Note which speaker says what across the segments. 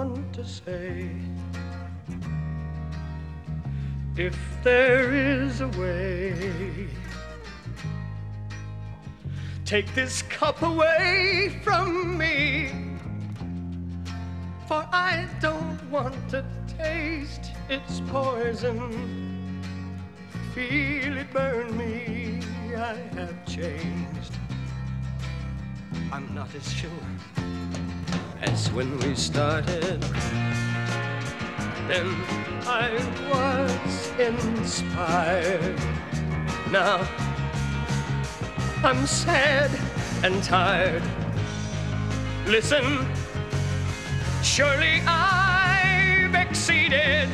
Speaker 1: want to say. If there is a way, take this cup away from me, for I don't want to taste its poison. Feel it burn me, I have changed. I'm not as sure as when we started. Then I was inspired. Now I'm sad and tired. Listen, surely I've exceeded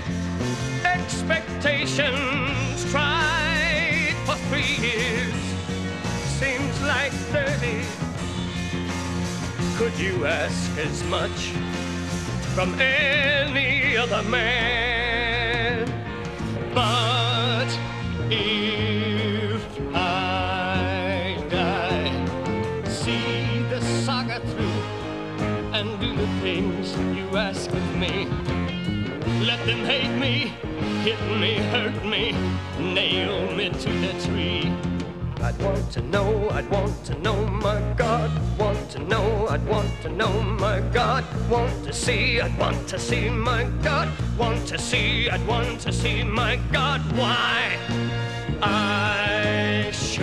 Speaker 1: expectations. Tried for 3 years, seems like 30. Could you ask as much from any other man? But if I die, see the saga through and do the things you ask of me. Let them hate me, hit me, hurt me, nail me to the tree. I'd want to know, my God. Want to know, I'd want to know, my God. Want to see, I'd want to see, my God. Want to see, I'd want to see, my God. Why I should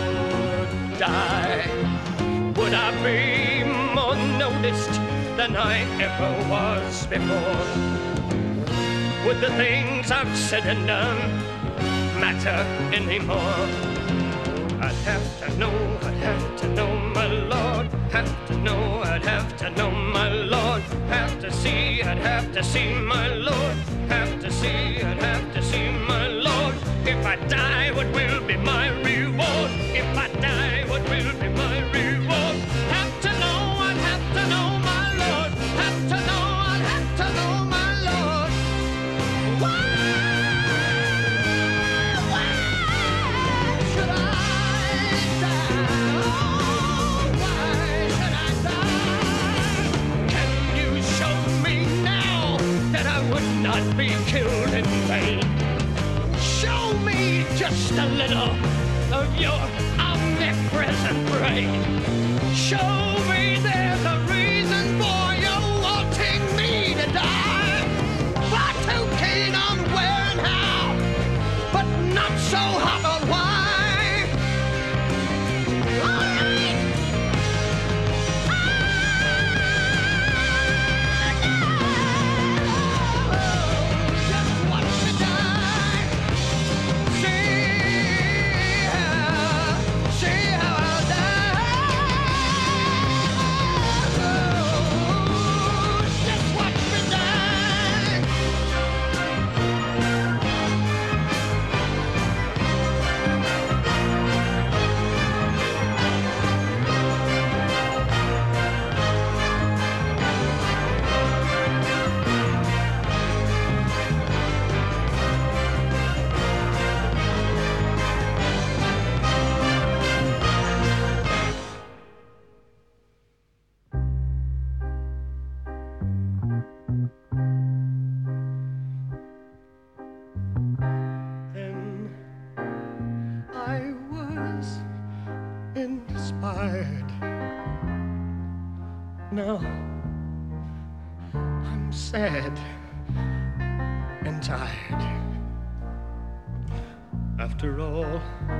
Speaker 1: die? Would I be more noticed than I ever was before? Would the things I've said and done matter anymore? I'd have to know, my Lord. Have to know, I'd have to know, my Lord. Have to see, I'd have to see, my Lord. Have to see, I'd have to see, my Lord. If I die, what will be my reward? If I die, what will be my reward? Have to know, I'd have to know, my Lord. Have to know, I'd have to know, my Lord. Why should I die? Oh, why should I die? Can you show me now that I would not be killed in vain? Show me just a little of your omnipresent brain. Show me there's a reason for you wanting me to die. Far too keen on where and how, but not so hot on why. All right. Just watch me die. See how I'll die. Just watch me die. Then I was inspired. Now I'm sad and tired. After all,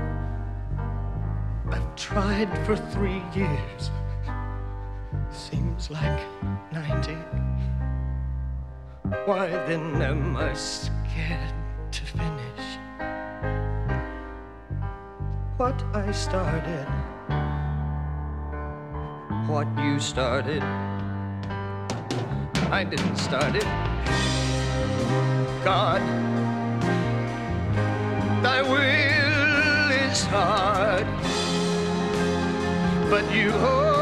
Speaker 1: I've tried for 3 years. Seems like 90. Why then am I scared to finish what I started? What you started, I didn't start it. God, thy will is hard, but you hold